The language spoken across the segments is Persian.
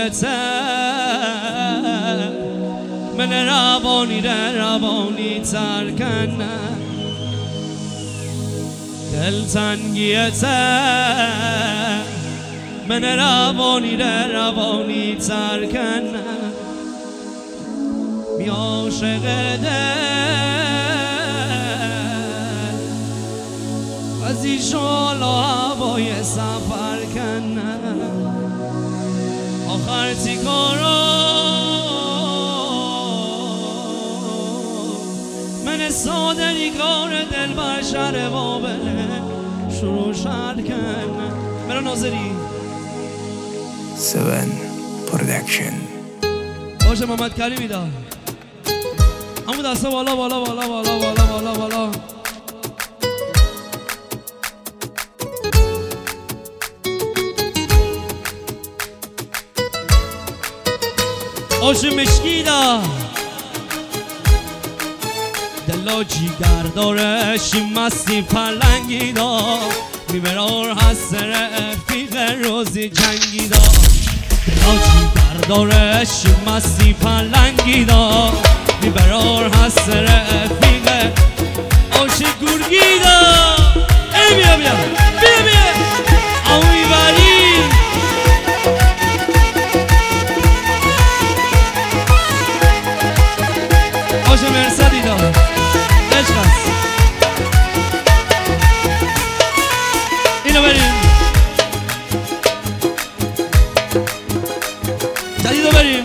گیته من روانی ترکنه دلتنگیته من روانی ترکنه می عاشق دل از ایشان هوای سفر کنه آخر تیکارو من سادری کار دل بشر بابله شروع شد کنه مرا ناظری 7 پرودکشن باشه محمد کریمی دا همون دسته بالا بالا بالا بالا بالا بالا بالا آش مشکی دا دلا جیگر داره شیم مستی پلنگی دا میبرار هست رفیق روزی جنگی دا دلا جیگر داره شیم مستی پلنگی دا میبرار هست رفیق آش گرگی دا ای بیا بیا بیا بیا آوی بری آش مرسدی دا عشق است اینو بریم جدیدو بریم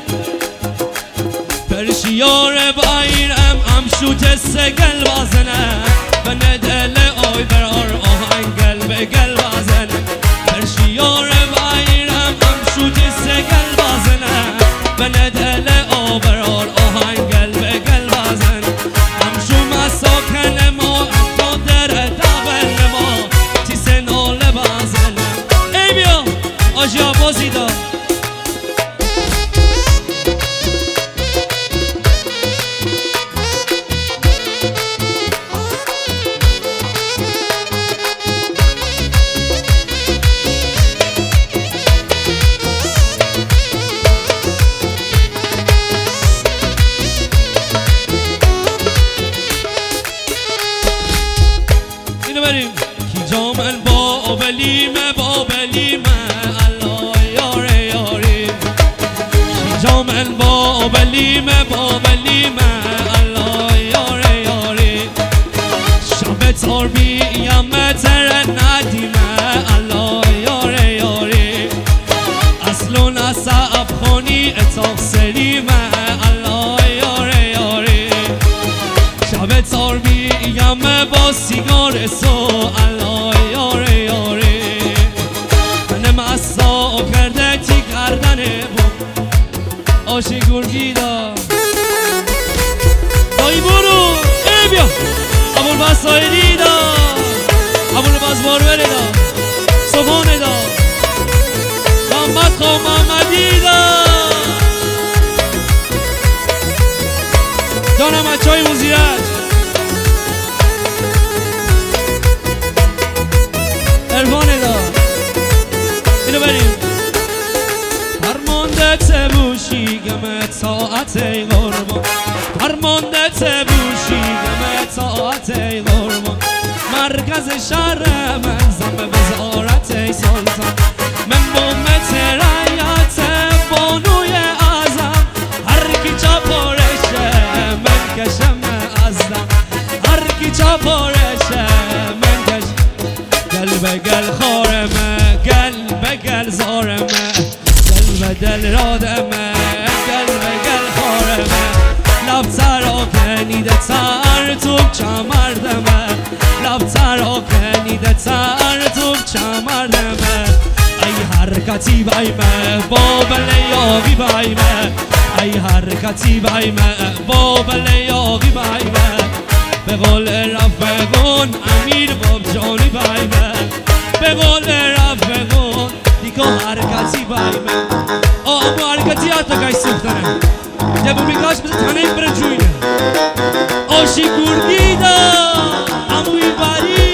پرشیار بایرم شوت سگل بازنه بنه دل آی برار آهنگل بگل بازنه پرشیار بایرم شوت سگل بازنه بنه دل آی برار آهنگل بگل بازنه همشو مساکن ما تا در دبل ما تیس ناله بازنه ای بیا آجی آبازی دا جامن بابلیمه الله یاره یاری جامن بابلیمه الله یاره یاری شب تار بیم تر ندیمه الله یاره یاری اصل و نصب خونی اتاق سریمه الله یاره یاری شب تار بیم با سیگار سو الله یاره یاره من مسا کرده تی کردنه بود آشی گرگی دا دایی برو ای بیا ابول بسایری دا ابول بزبار دا صبحانه دا محمد خواه محمدی دا جانم اچهای موزیرت ارفانه دا اینو بریم فرمانده تبوشی گمه ساعت ای قربان فرمانده تبوشی گمه ساعت ای قربان مرکز شهر من زم وزارت ای سلطان من بومت رایت بانوی اعظم هر کی چپارشه من کشم ازدم هر کی چپارشه من کشم گل به گل خارمه گل به گل زارمه گل به دل رادمه گل به گل خارمه لب تراکنیده تر تو کمردمه لب تراکنیده تر تو کمردمه ای حرکتی بایمه بابل یاقی بایمه ای حرکتی بایمه بابل یاقی بایمه به قول رفقون امیر باب جانی بایمه به قول رفقون دیگه حرکتی بایمه اما حرکتی حتی کش سوختنه جبو میگاش بزن تنه بره جوینه آشی گرگی دا اموی بری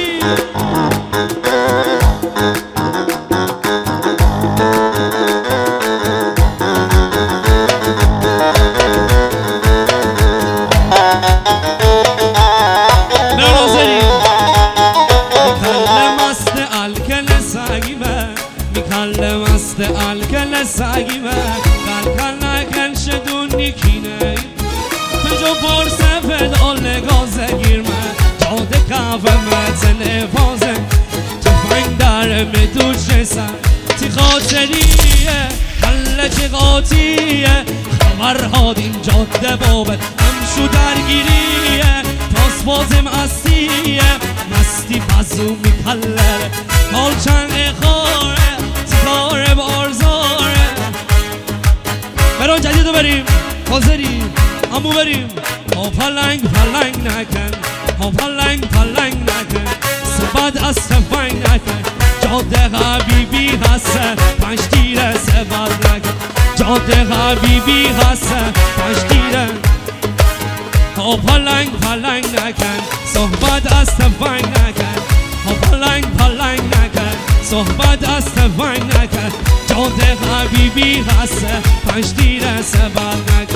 سگیمه قلقل نکن شدونی کینه جو پرسه فدال گازگیرمه جاده کافه متن فازه تفنگ در مدوش رسن تی خاطریه کله چه قاطیه خبرها دین جاده بابت همشو درگیریه تاس بازم استیه مستی پزو میپلره کال چند اخاره تیکاره بارزاره بران جدیدو بریم حاضریم امو بریم ها پلنگ نکن ها پلنگ نکن سبد از تفنگ نکن جاده حبیبی هسته 5 تیره سبد نکن جاده حبیبی هسته 5 تیره ها پلنگ نکن صحبت از تفنگ نکن ها پلنگ نکن صحبت از تفنگ نکن جاده حبیبی هسته 5 تیره سبد نکن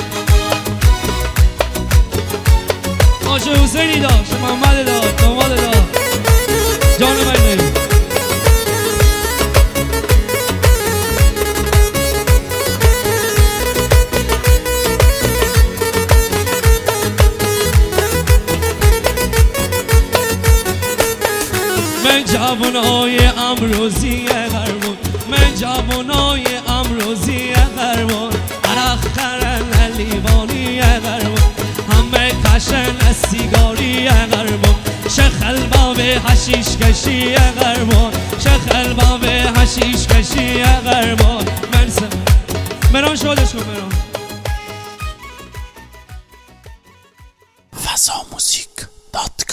آشه حسینی داشت محمد داشت داماد داشت جان من من جوانای امروزی غربون من جوانای امروزی غربون عرق خرن لیوانی غربون همه کشن سیگاری غربون شخل باب حشیش کشی غربون شخل باب حشیش کشی غربون مران شادش کن مران fazamuzik.com